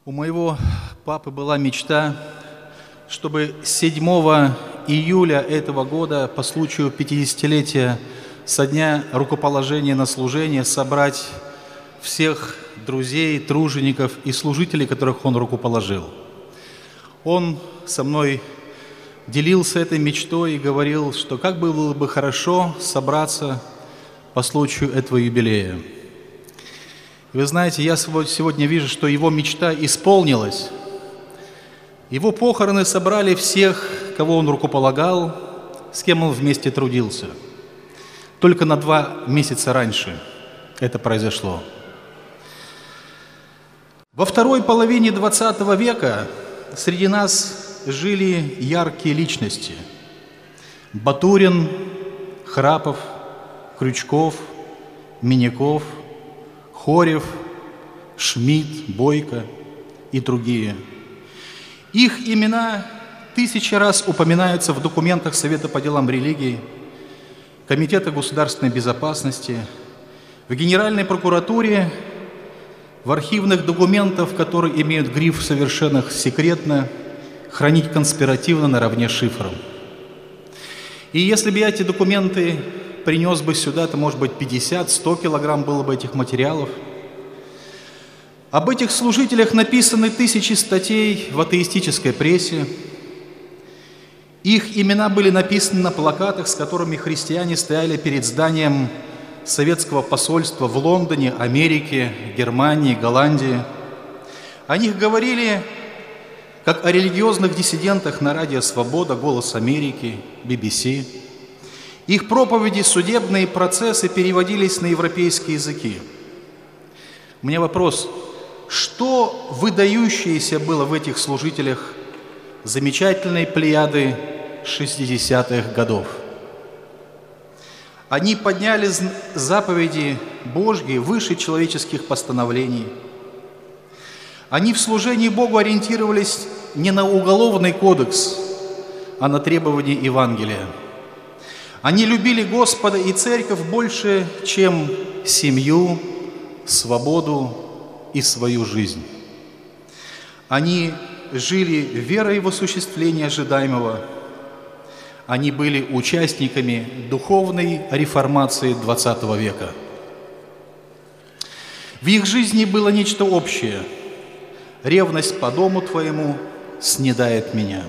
У моего папы была мечта, чтобы 7 июля этого года, по случаю 50-летия со дня рукоположения на служение, собрать всех друзей, тружеников и служителей, которых он рукоположил. Он со мной делился этой мечтой и говорил, что как было бы хорошо собраться по случаю этого юбилея. И вы знаете, я сегодня вижу, что его мечта исполнилась. Его похороны собрали всех, кого он рукополагал, с кем он вместе трудился. Только на 2 месяца раньше это произошло. Во второй половине 20 века среди нас жили яркие личности. Батурин, Храпов, Крючков, Миняков, Хорев, Шмидт, Бойко и другие. Их имена 1000 раз упоминаются в документах Совета по делам религии, Комитета государственной безопасности, в Генеральной прокуратуре, в архивных документах, которые имеют гриф «совершенно секретно», хранить конспиративно наравне с шифром. И если бы я эти документы принес бы сюда, то, может быть, 50-100 килограмм было бы этих материалов. Об этих служителях написаны 1000 статей в атеистической прессе. Их имена были написаны на плакатах, с которыми христиане стояли перед зданием советского посольства в Лондоне, Америке, Германии, Голландии. О них говорили как о религиозных диссидентах на радио «Свобода», «Голос Америки», BBC. Их проповеди, судебные процессы переводились на европейские языки. У меня вопрос, что выдающееся было в этих служителях замечательной плеяды 60-х годов? Они подняли заповеди Божьи выше человеческих постановлений. Они в служении Богу ориентировались не на уголовный кодекс, а на требования Евангелия. Они любили Господа и Церковь больше, чем семью, свободу и свою жизнь. Они жили верой в осуществление ожидаемого. Они были участниками духовной реформации XX века. В их жизни было нечто общее. Ревность по дому твоему снедает меня.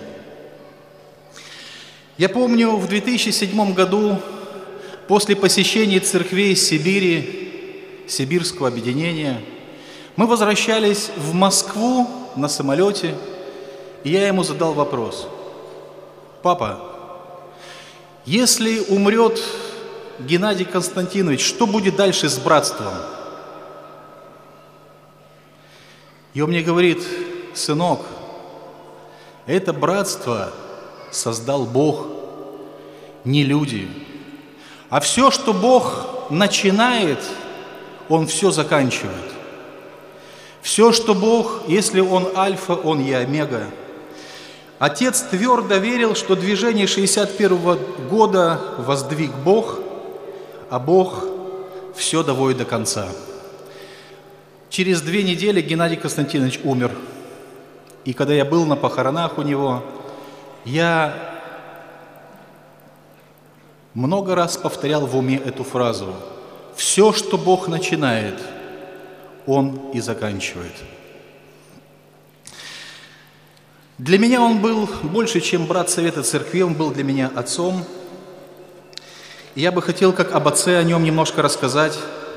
Я помню, в 2007 году, после посещения церквей Сибири, Сибирского объединения, мы возвращались в Москву на самолете, и я ему задал вопрос. Папа, если умрет Геннадий Константинович, что будет дальше с братством? И он мне говорит, сынок, это братство создал Бог, не люди. А все, что Бог начинает, Он все заканчивает. Все, что Бог, если Он альфа, Он и омега. Отец твердо верил, что движение 61 года воздвиг Бог, а Бог все доводит до конца. Через 2 недели Геннадий Константинович умер. И когда я был на похоронах у него, я много раз повторял в уме эту фразу. Все, что Бог начинает, Он и заканчивает. Для меня он был больше, чем брат Совета Церкви, он был для меня отцом. И я бы хотел, как об отце, о нем немножко рассказать.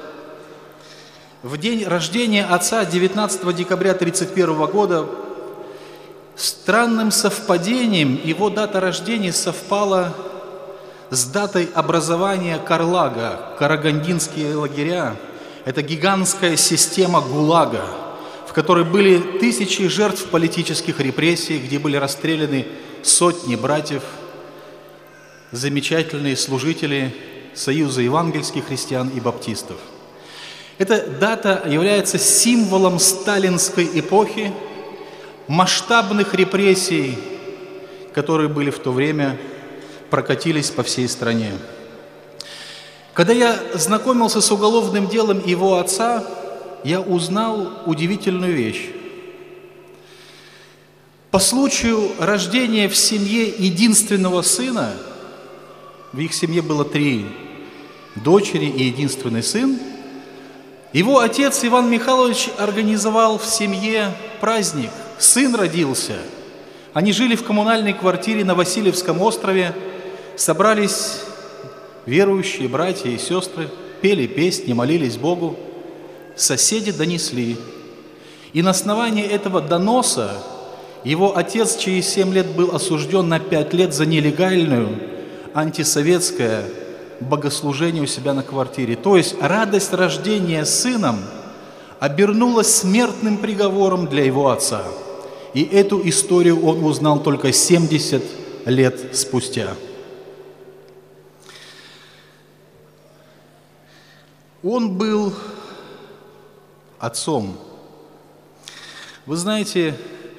В день рождения отца, 19 декабря 1931 года, странным совпадением его дата рождения совпала с датой образования Карлага, карагандинские лагеря. Это гигантская система ГУЛАГа, в которой были 1000 жертв политических репрессий, где были расстреляны сотни братьев, замечательные служители Союза евангельских христиан и баптистов. Эта дата является символом сталинской эпохи, масштабных репрессий, которые были в то время, прокатились по всей стране. Когда я знакомился с уголовным делом его отца, я узнал удивительную вещь. По случаю рождения в семье единственного сына, в их семье было 3 дочери и единственный сын, его отец Иван Михайлович организовал в семье праздник. Сын родился. Они жили в коммунальной квартире на Васильевском острове, собрались верующие братья и сестры, пели песни, молились Богу. Соседи донесли. И на основании этого доноса его отец через 7 лет был осужден на 5 лет за нелегальную антисоветское богослужение у себя на квартире. То есть радость рождения сыном обернулась смертным приговором для его отца. И эту историю он узнал только 70 лет спустя. Он был отцом. Вы знаете,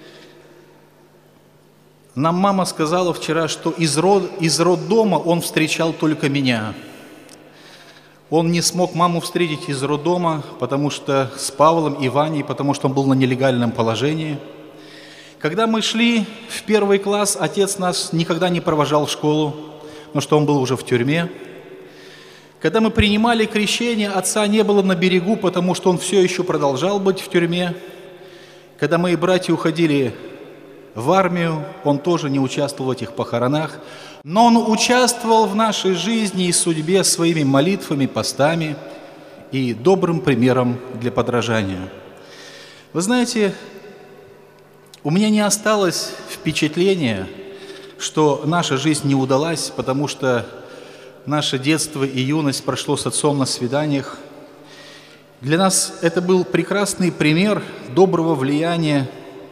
нам мама сказала вчера, что из роддома он встречал только меня. Он не смог маму встретить из роддома, потому что с Павлом и Ваней, потому что он был на нелегальном положении. Когда мы шли в 1 класс, отец нас никогда не провожал в школу, потому что он был уже в тюрьме. Когда мы принимали крещение, отца не было на берегу, потому что он все еще продолжал быть в тюрьме. Когда мои братья уходили в армию, он тоже не участвовал в этих похоронах, но он участвовал в нашей жизни и судьбе своими молитвами, постами и добрым примером для подражания. Вы знаете, у меня не осталось впечатления, что наша жизнь не удалась, потому что наше детство и юность прошло с отцом на свиданиях. Для нас это был прекрасный пример доброго влияния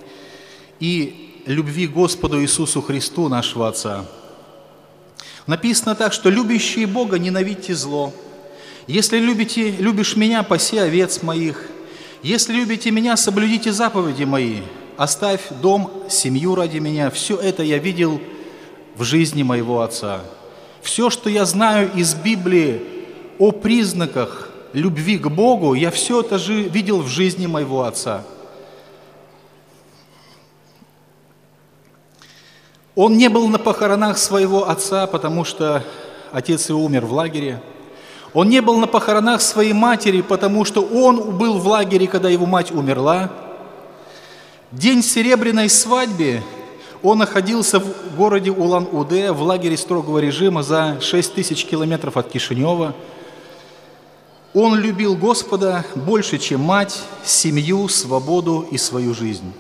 и любви к Господу Иисусу Христу, нашего Отца. Написано так, что любящие Бога ненавидьте зло. Если любишь меня, паси овец моих. Если любите меня, соблюдите заповеди мои. Оставь дом, семью ради меня. Все это я видел в жизни моего Отца. Все, что я знаю из Библии о признаках любви к Богу, я все это же видел в жизни моего Отца. Он не был на похоронах своего отца, потому что отец его умер в лагере. Он не был на похоронах своей матери, потому что он был в лагере, когда его мать умерла. День серебряной свадьбы он находился в городе Улан-Удэ, в лагере строгого режима за 6000 километров от Кишинева. Он любил Господа больше, чем мать, семью, свободу и свою жизнь.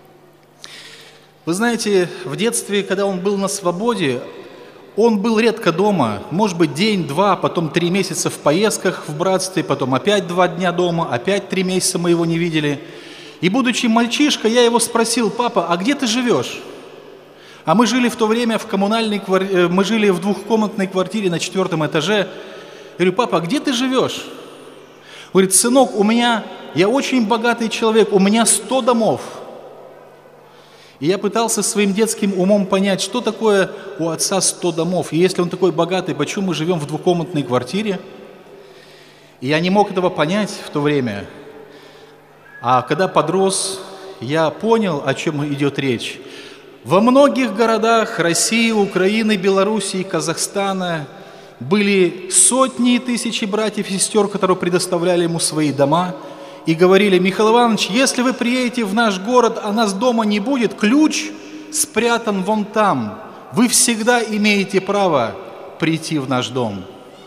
Вы знаете, в детстве, когда он был на свободе, он был редко дома, может быть, день-два, потом 3 месяца в поездках в братстве, потом опять 2 дня дома, опять 3 месяца мы его не видели. И будучи мальчишкой, я его спросил: папа, а где ты живешь? А мы жили в то время мы жили в 2-комнатной квартире на 4-м этаже. Я говорю: папа, а где ты живешь? Говорит: сынок, я очень богатый человек, у меня 100 домов. И я пытался своим детским умом понять, что такое у отца 100 домов. И если он такой богатый, почему мы живем в 2-комнатной квартире? И я не мог этого понять в то время. А когда подрос, я понял, о чем идет речь. Во многих городах России, Украины, Белоруссии, Казахстана были сотни и тысячи братьев и сестер, которые предоставляли ему свои дома и говорили: Михаил Иванович, если вы приедете в наш город, а нас дома не будет, ключ спрятан вон там. Вы всегда имеете право прийти в наш дом.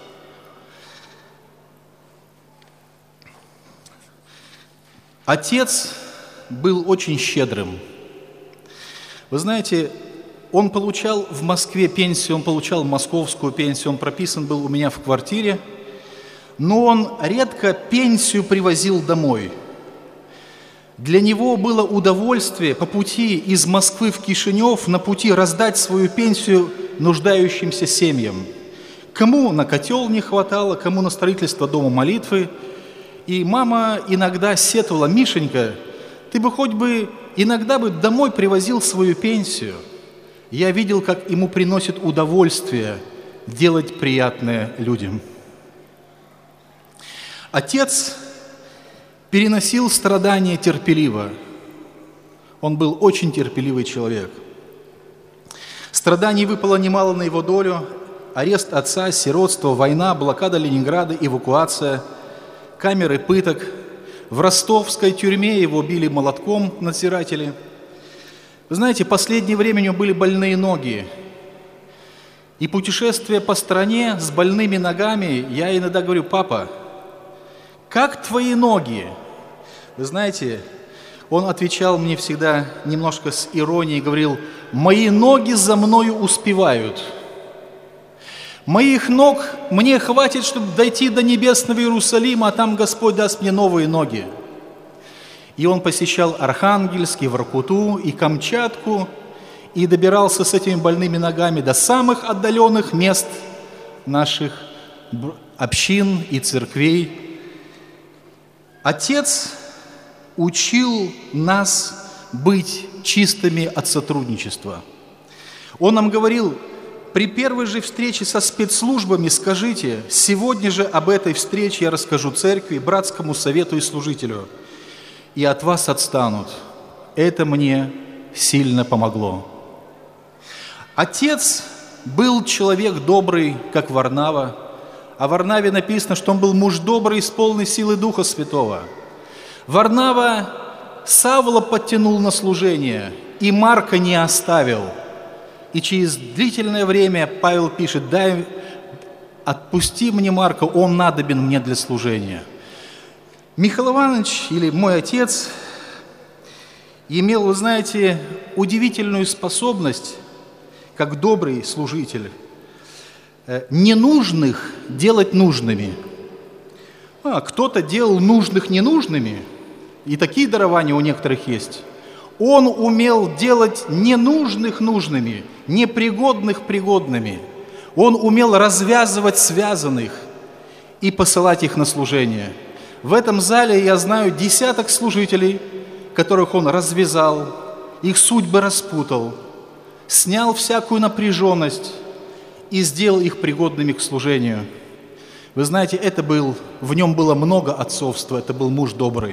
Отец был очень щедрым. Вы знаете, он получал в Москве пенсию, он получал московскую пенсию, он прописан был у меня в квартире, но он редко пенсию привозил домой. Для него было удовольствие по пути из Москвы в Кишинев на пути раздать свою пенсию нуждающимся семьям. Кому на котел не хватало, кому на строительство дома молитвы. И мама иногда сетовала: Мишенька, ты бы хоть бы иногда бы домой привозил свою пенсию. Я видел, как ему приносит удовольствие делать приятное людям. Отец переносил страдания терпеливо. Он был очень терпеливый человек. Страданий выпало немало на его долю. Арест отца, сиротство, война, блокада Ленинграда, эвакуация, камеры пыток. В ростовской тюрьме его били молотком надзиратели. Вы знаете, в последнее время у него были больные ноги. И путешествуя по стране с больными ногами, я иногда говорю: папа, как твои ноги? Вы знаете, он отвечал мне всегда немножко с иронией, говорил: мои ноги за мною успевают. Моих ног мне хватит, чтобы дойти до небесного Иерусалима, а там Господь даст мне новые ноги. И он посещал Архангельск, и Воркуту, и Камчатку, и добирался с этими больными ногами до самых отдаленных мест наших общин и церквей. Отец учил нас быть чистыми от сотрудничества. Он нам говорил: при первой же встрече со спецслужбами скажите: сегодня же об этой встрече я расскажу церкви, братскому совету и служителю, и от вас отстанут. Это мне сильно помогло. Отец был человек добрый, как Варнава. О Варнаве написано, что он был муж добрый, с полной силы Духа Святого. Варнава Савла подтянул на служение, и Марка не оставил. И через длительное время Павел пишет: отпусти мне Марка, он надобен мне для служения. Михаил Иванович, или мой отец, имел, вы знаете, удивительную способность, как добрый служитель, ненужных делать нужными. Кто-то делал нужных ненужными, и такие дарования у некоторых есть. Он умел делать ненужных нужными, непригодных пригодными. Он умел развязывать связанных и посылать их на служение. В этом зале я знаю десяток служителей, которых он развязал, их судьбы распутал, снял всякую напряженность и сделал их пригодными к служению. Вы знаете, в нем было много отцовства, это был муж добрый.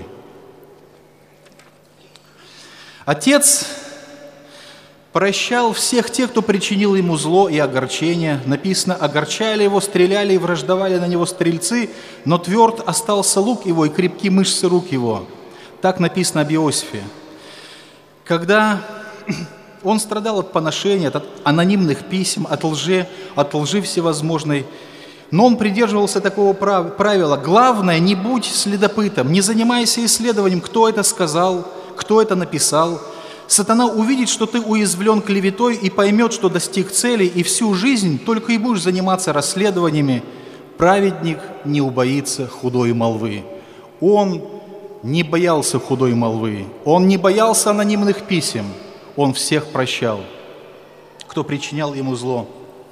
Отец прощал всех тех, кто причинил ему зло и огорчение. Написано: огорчали его, стреляли и враждовали на него стрельцы, но тверд остался лук его и крепки мышцы рук его. Так написано об Иосифе. Когда он страдал от поношения, от анонимных писем, от лжи всевозможной, но он придерживался такого правила: главное, не будь следопытом, не занимайся исследованием, кто это сказал, кто это написал. Сатана увидит, что ты уязвлен клеветой, и поймет, что достиг цели, и всю жизнь только и будешь заниматься расследованиями. Праведник не убоится худой молвы. Он не боялся худой молвы, он не боялся анонимных писем, он всех прощал, кто причинял ему зло.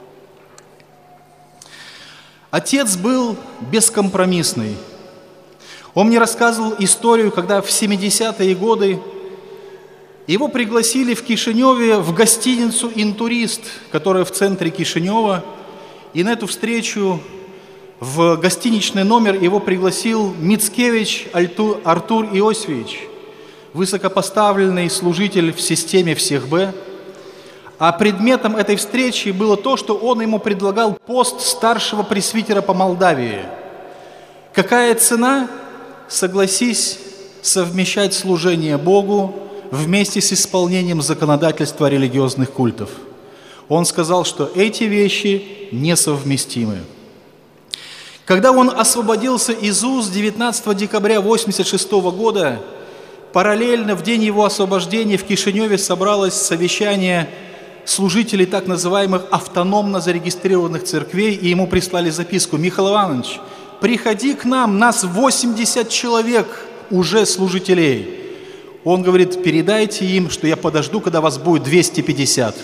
Отец был бескомпромиссный. Он мне рассказывал историю, когда в 70-е годы его пригласили в Кишиневе в гостиницу «Интурист», которая в центре Кишинева, и на эту встречу в гостиничный номер его пригласил Мицкевич Артур Иосифович, высокопоставленный служитель в системе всех Б. А предметом этой встречи было то, что он ему предлагал пост старшего пресвитера по Молдавии. Какая цена? Согласись совмещать служение Богу вместе с исполнением законодательства религиозных культов. Он сказал, что эти вещи несовместимы. Когда он освободился из УЗ 19 декабря 1986 года, параллельно в день его освобождения в Кишиневе собралось совещание служителей так называемых автономно зарегистрированных церквей, и ему прислали записку: Михаил Иванович, приходи к нам, нас 80 человек уже служителей. Он говорит: передайте им, что я подожду, когда вас будет 250.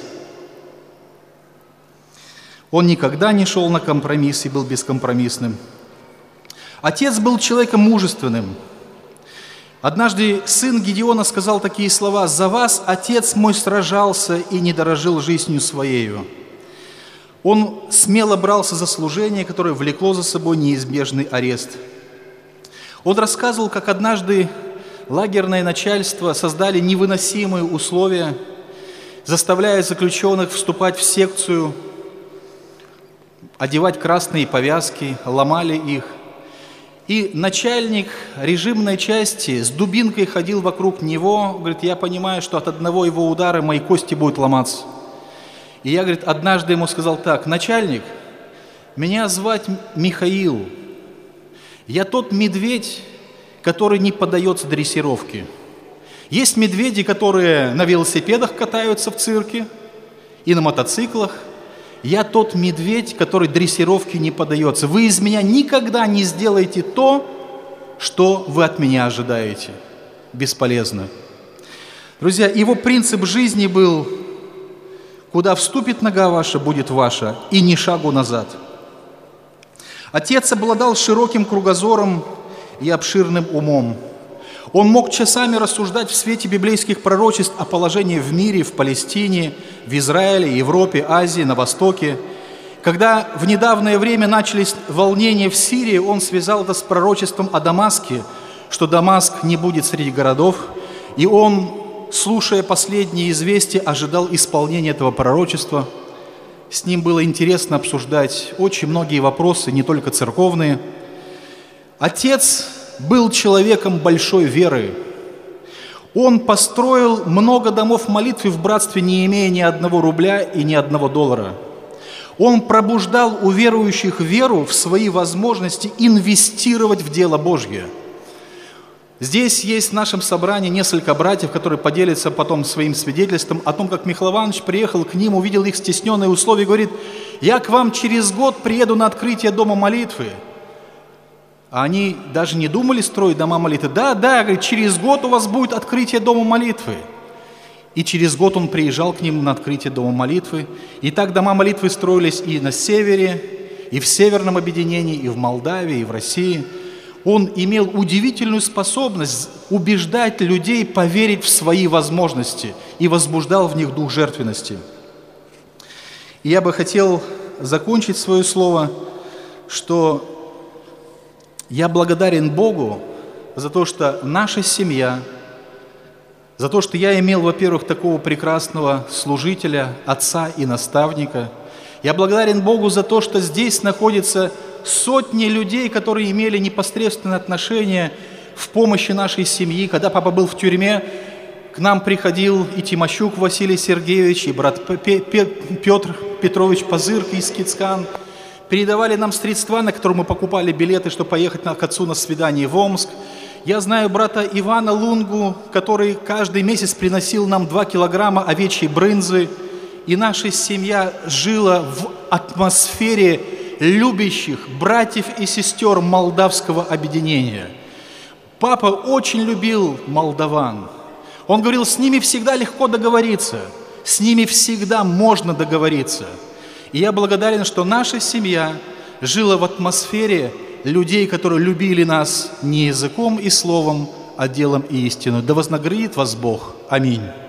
Он никогда не шел на компромисс и был бескомпромиссным. Отец был человеком мужественным. Однажды сын Гедеона сказал такие слова: «За вас отец мой сражался и не дорожил жизнью своею». Он смело брался за служение, которое влекло за собой неизбежный арест. Он рассказывал, как однажды лагерное начальство создали невыносимые условия, заставляя заключенных вступать в секцию, одевать красные повязки, ломали их. И начальник режимной части с дубинкой ходил вокруг него, говорит, я понимаю, что от одного его удара мои кости будут ломаться. И я, говорит, однажды ему сказал так: начальник, меня звать Михаил, я тот медведь, который не поддается дрессировке. Есть медведи, которые на велосипедах катаются в цирке и на мотоциклах. Я тот медведь, который дрессировке не поддается. Вы из меня никогда не сделаете то, что вы от меня ожидаете. Бесполезно. Друзья, его принцип жизни был: куда вступит нога ваша, будет ваша, и ни шагу назад. Отец обладал широким кругозором и обширным умом. Он мог часами рассуждать в свете библейских пророчеств о положении в мире, в Палестине, в Израиле, Европе, Азии, на Востоке. Когда в недавнее время начались волнения в Сирии, он связал это с пророчеством о Дамаске, что Дамаск не будет среди городов, и он, слушая последние известия, ожидал исполнения этого пророчества. С ним было интересно обсуждать очень многие вопросы, не только церковные. Отец был человеком большой веры. Он построил много домов молитвы в братстве, не имея ни одного рубля и ни одного доллара. Он пробуждал у верующих веру в свои возможности инвестировать в дело Божье. Здесь есть в нашем собрании несколько братьев, которые поделятся потом своим свидетельством о том, как Михаил Иванович приехал к ним, увидел их стесненные условия и говорит: я к вам через год приеду на открытие дома молитвы. А они даже не думали строить дома молитвы. Да, говорит, через год у вас будет открытие дома молитвы. И через год он приезжал к ним на открытие дома молитвы. И так дома молитвы строились и на севере, и в Северном объединении, и в Молдавии, и в России. Он имел удивительную способность убеждать людей поверить в свои возможности и возбуждал в них дух жертвенности. И я бы хотел закончить свое слово, что я благодарен Богу за то, что наша семья, за то, что я имел, во-первых, такого прекрасного служителя, отца и наставника. Я благодарен Богу за то, что здесь находятся сотни людей, которые имели непосредственное отношение в помощи нашей семьи. Когда папа был в тюрьме, к нам приходил и Тимощук Василий Сергеевич, и брат Петр Петрович Пазырк из Кицкан. Передавали нам средства, на которые мы покупали билеты, чтобы поехать к отцу на свидание в Омск. Я знаю брата Ивана Лунгу, который каждый месяц приносил нам 2 килограмма овечьей брынзы. И наша семья жила в атмосфере любящих братьев и сестер молдавского объединения. Папа очень любил молдаван. Он говорил, с ними всегда легко договориться, с ними всегда можно договориться. И я благодарен, что наша семья жила в атмосфере людей, которые любили нас не языком и словом, а делом и истиной. Да вознаградит вас Бог. Аминь.